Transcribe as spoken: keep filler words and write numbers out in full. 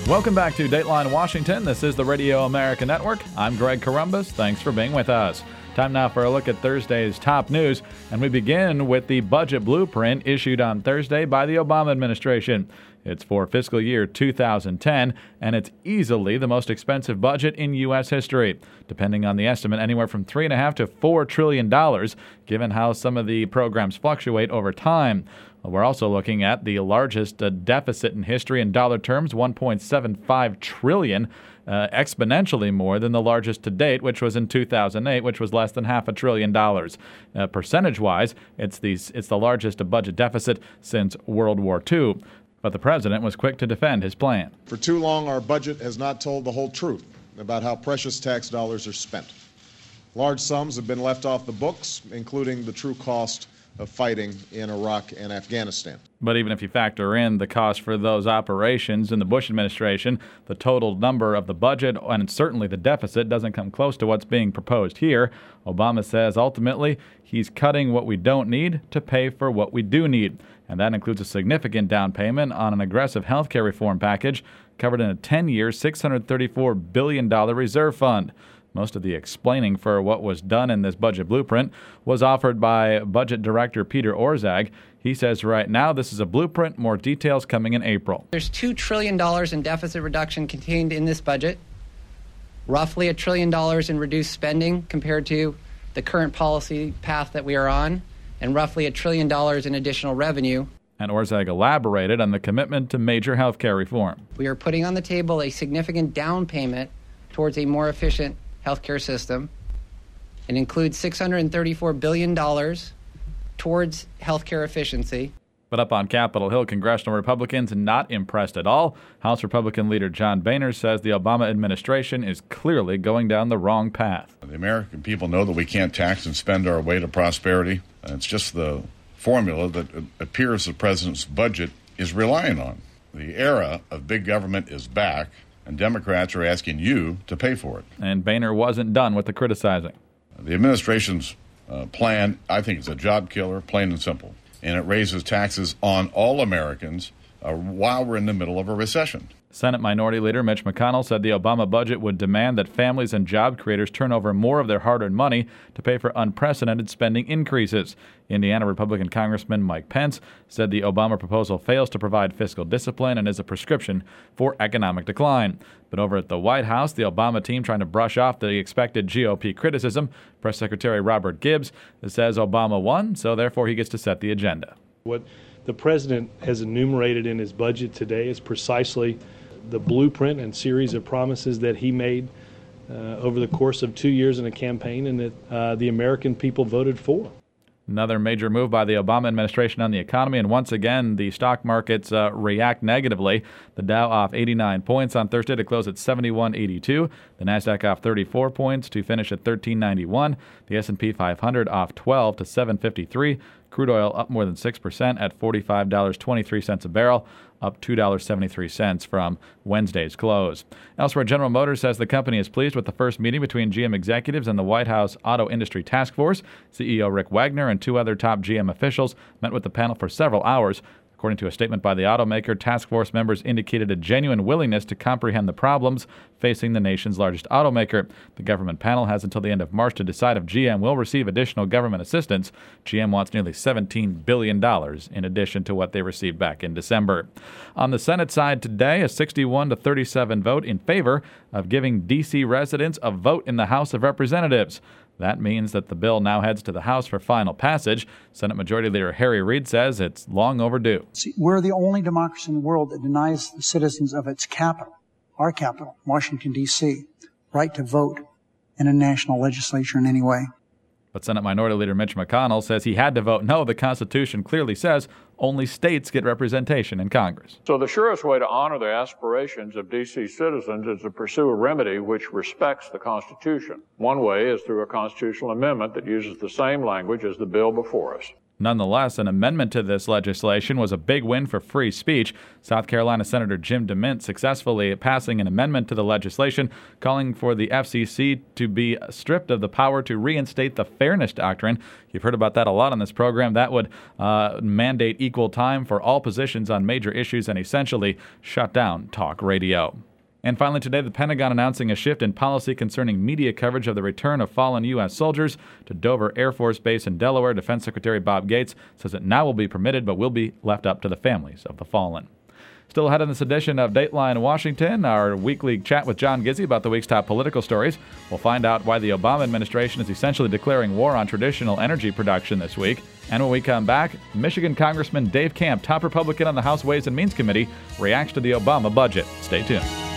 Welcome back to Dateline Washington. This is the Radio America Network. I'm Greg Corombos. Thanks for being with us. Time now for a look at Thursday's top news, and we begin with the budget blueprint issued on Thursday by the Obama administration. It's for fiscal year two thousand ten, and it's easily the most expensive budget in U S history, depending on the estimate, anywhere from three and a half to four trillion dollars, given how some of the programs fluctuate over time. We're also looking at the largest uh, deficit in history in dollar terms, one point seven five trillion dollars, uh, exponentially more than the largest to date, which was in two thousand eight, which was less than half a trillion dollars. Uh, percentage-wise, it's the, it's the largest budget deficit since World War Two. But the president was quick to defend his plan. For too long, our budget has not told the whole truth about how precious tax dollars are spent. Large sums have been left off the books, including the true cost of fighting in Iraq and Afghanistan. But even if you factor in the cost for those operations in the Bush administration, the total number of the budget, and certainly the deficit, doesn't come close to what's being proposed here. Obama says ultimately he's cutting what we don't need to pay for what we do need. And that includes a significant down payment on an aggressive health care reform package covered in a ten-year, six hundred thirty-four billion dollars reserve fund. Most of the explaining for what was done in this budget blueprint was offered by Budget Director Peter Orszag. He says right now this is a blueprint, more details coming in April. There's two trillion dollars in deficit reduction contained in this budget, roughly a trillion dollars in reduced spending compared to the current policy path that we are on, and roughly a trillion dollars in additional revenue. And Orszag elaborated on the commitment to major health care reform. We are putting on the table a significant down payment towards a more efficient healthcare system. It includes six hundred thirty-four billion dollars towards healthcare efficiency. But up on Capitol Hill, congressional Republicans not impressed at all. House Republican leader John Boehner says the Obama administration is clearly going down the wrong path. The American people know that we can't tax and spend our way to prosperity. It's just the formula that it appears the president's budget is relying on. The era of big government is back, and Democrats are asking you to pay for it. And Boehner wasn't done with the criticizing. The administration's uh, plan, I think, is a job killer, plain and simple. And it raises taxes on all Americans uh, while we're in the middle of a recession. Senate Minority Leader Mitch McConnell said the Obama budget would demand that families and job creators turn over more of their hard-earned money to pay for unprecedented spending increases. Indiana Republican Congressman Mike Pence said the Obama proposal fails to provide fiscal discipline and is a prescription for economic decline. But over at the White House, the Obama team trying to brush off the expected G O P criticism. Press Secretary Robert Gibbs says Obama won, so therefore he gets to set the agenda. What the president has enumerated in his budget today is precisely the blueprint and series of promises that he made uh, over the course of two years in a campaign and that uh, the American people voted for. Another major move by the Obama administration on the economy, and once again, the stock markets uh, react negatively. The Dow off eighty-nine points on Thursday to close at seventy-one eighty-two. The Nasdaq off thirty-four points to finish at thirteen ninety-one. The S and P five hundred off twelve to seven fifty-three. Crude oil up more than six percent at forty-five dollars and twenty-three cents a barrel, up two dollars and seventy-three cents from Wednesday's close. Elsewhere, General Motors says the company is pleased with the first meeting between G M executives and the White House Auto Industry Task Force. C E O Rick Wagner and two other top G M officials met with the panel for several hours. According to a statement by the automaker, task force members indicated a genuine willingness to comprehend the problems facing the nation's largest automaker. The government panel has until the end of March to decide if G M will receive additional government assistance. G M wants nearly seventeen billion dollars in addition to what they received back in December. On the Senate side today, a sixty-one to thirty-seven vote in favor of giving D C residents a vote in the House of Representatives. That means that the bill now heads to the House for final passage. Senate Majority Leader Harry Reid says it's long overdue. See, we're the only democracy in the world that denies the citizens of its capital, our capital, Washington, D C, right to vote in a national legislature in any way. But Senate Minority Leader Mitch McConnell says he had to vote no. The Constitution clearly says only states get representation in Congress. So the surest way to honor the aspirations of D C citizens is to pursue a remedy which respects the Constitution. One way is through a constitutional amendment that uses the same language as the bill before us. Nonetheless, an amendment to this legislation was a big win for free speech. South Carolina Senator Jim DeMint successfully passing an amendment to the legislation calling for the F C C to be stripped of the power to reinstate the Fairness Doctrine. You've heard about that a lot on this program. That would uh, mandate equal time for all positions on major issues and essentially shut down talk radio. And finally today, the Pentagon announcing a shift in policy concerning media coverage of the return of fallen U S soldiers to Dover Air Force Base in Delaware. Defense Secretary Bob Gates says it now will be permitted but will be left up to the families of the fallen. Still ahead in this edition of Dateline Washington, our weekly chat with John Gizzi about the week's top political stories. We'll find out why the Obama administration is essentially declaring war on traditional energy production this week. And when we come back, Michigan Congressman Dave Camp, top Republican on the House Ways and Means Committee, reacts to the Obama budget. Stay tuned.